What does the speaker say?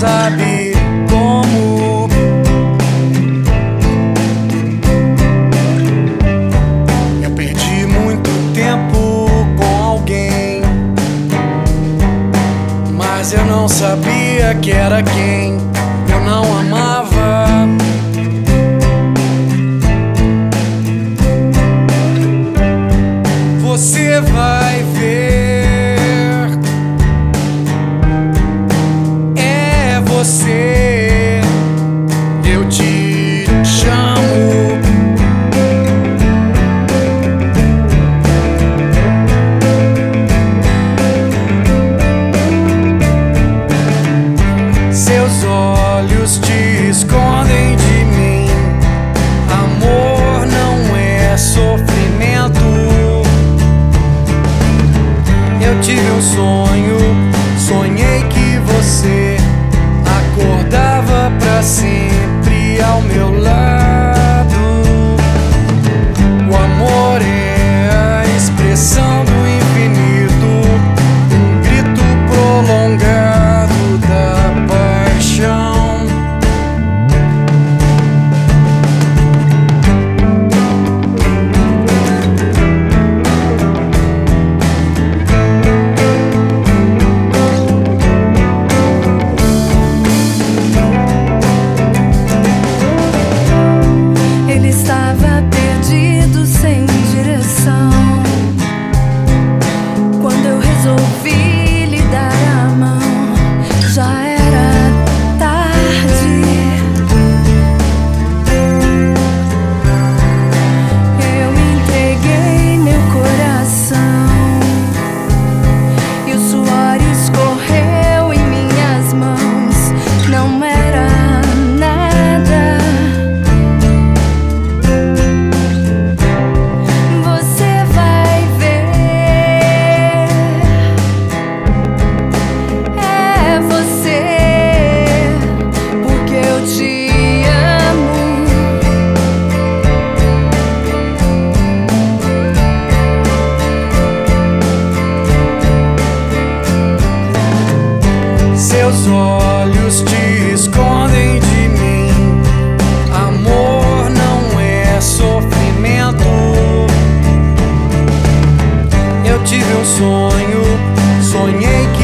sabe como. Eu perdi muito tempo com alguém, mas eu não sabia que era quem eu não amava. Você vai ver, é você, eu te chamo. Seus olhos te escondem de mim. Amor não é sofrimento. Eu tive um sonho, sonhei que você acordava pra sempre ao meu lado. O amor é a expressão do infinito, um grito prolongado da paixão. Estava perdido, sem direção, quando eu resolvi lhe dar a mão. Já era tarde. Eu entreguei meu coração e o suor escorreu em minhas mãos. Não era nada. Seus olhos te escondem de mim. Amor não é sofrimento. Eu tive um sonho, sonhei que